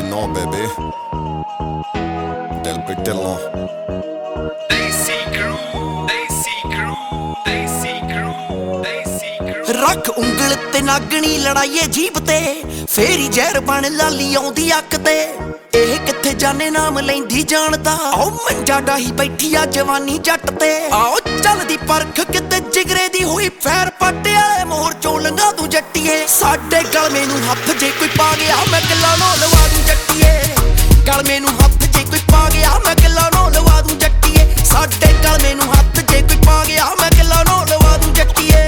know, baby. Del Pitello. रख उंगल ते नागणी लड़ाइए jeep ते फेरी जहर बन लाली आउंदी अक ते एह किथे जाने नाम लैंदी जानदा आओ मंजा डाही बैठी आ जवानी जट ते आओ चलदी परख किते जिगरे दी हुई फैर पाटे वाले मोहर चों लंघा तू जट्टीए साडे गलमे नूं हत्थ जे कोई पा गया मैं किला नो लवा दूं जट्टीए गलमे नूं हत्थ जे कोई पा गया मैं किला नो लवा दूं जट्टीए साडे गलमे नूं हत्थ जे कोई पा गया मैं किला नो लवा दूं जट्टीए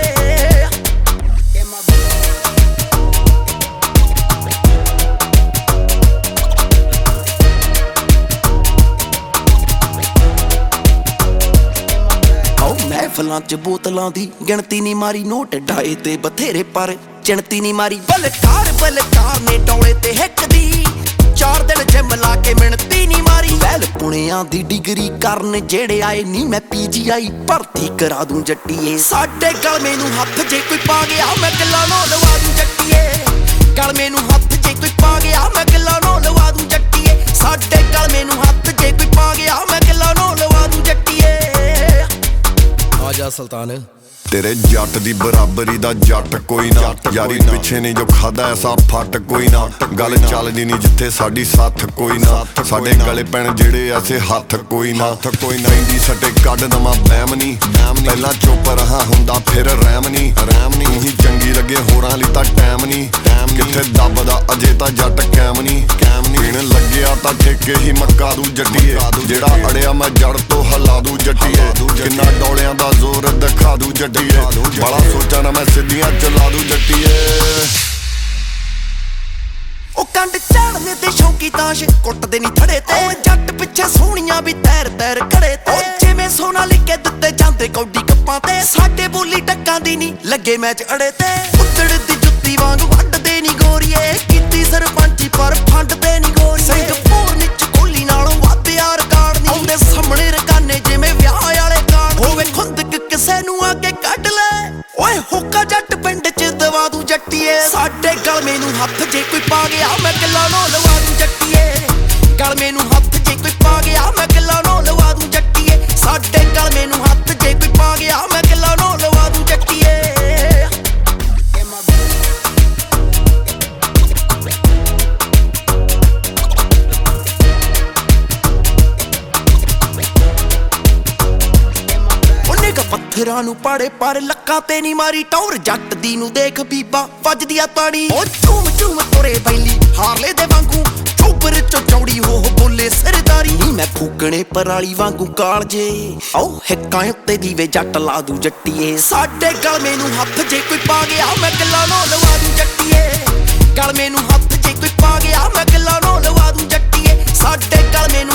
महफलां च बोतलां दी गिणती नहीं मारी नोट डाए ते बथेरे पर चिणती नहीं मारी बलकार ने डौले ते हिक दी 4 दिन जिम ला के मिणती नहीं मारी वैल पुणियां दी डिग्री करन जेड़े आए नी मैं PGI भर्ती करा दूं जट्टीए साडे गलमे नूं हत्थ जे कोई पा गया मैं किला नो लवा दूं जट्टीए गलमे नूं हत्थ जे कोई पा गया मैं किला नो लवा दूं जट्टीए साडे गलमे नूं हत्थ जे कोई पा गया मैं किला नो लवा दूं जट्टीए आजा सुल्तान तेरे जट दी बराबरी दा जट कोई ना यारी पिछे नहीं जो खादा ऐसा फट कोई ना गल चलदी नहीं जिथे साडी साथ कोई ना साडे गले पैण जेड़े ऐसे हाथ कोई ना इंदी सटे कड दमा बैम नहीं पहला चुप रहा हुंदा फिर रैम नहीं ही चंगी लगे होरां लई तां टैम नहीं किथे दबदा अजे तां जट कैम नहीं पीण लग्या तां ठेके ही मक्का दू जट्टीए जेड़ा अड़िया मैं जड़ तो हला दू जट्टीए किन्ना डोलियां दा जोर दिखा दू जट्टीए बड़ा सोचा ना मैं सिद्धियां चला दूं जट्टीए ओ कंड चढ़ने ते शौकी ताश कुटदे नहीं थड़े ते जट पिछे सोहणियां भी तैर खड़े ते जिवें सोना लिखे दित्ते जांदे कौडी कप्पां ते साडे बोली टक्कां दी नहीं लगे मैच अड़े ते उतड़ दी जुत्ती वांग वड्डदे नहीं गोरीए कीती सरपंची पर फंडदे नहीं गोरीए सिंगापुर निच कोहली नालों वध यार कार नहीं आउंदे सामणे रकाने जिवें विआह वाले कार होवे खुंदक किसे नूं आके कढ ले ओए हुक्का जट पिंड च दवा दूं जट्टीए साडे गलमे नूं हत्थ जे कोई पा गया मैं किला नो लवा दूं जट्टीए गलमे नूं हत्थ जे कोई पा गया मैं किला नो लवा दूं जट्टीए साडे गलमे नूं हत्थ जे कोई पा गया मैं किला नो लवा दूं जट्टीए पत्थरां नूं पाड़े पर लक्कां ते नहीं मारी टौर जट दी नूं देख बीबा वजदी आ ताड़ी ओ झूम तुरे बैली हारले दे वांगू चोबर चो चौड़ी हो बोले सरदारी नी मैं फूकणे पराली वांगू कालजे आओ हिक्कां उत्ते दीवे जट ला दूं जट्टीए साडे गलमे नूं हत्थ जे कोई पा गया मैं किला नो लवा दूं जट्टीए गलमे नूं हत्थ जे कोई पा गया मैं किला नो लवा दूं जट्टीए साडे गलमे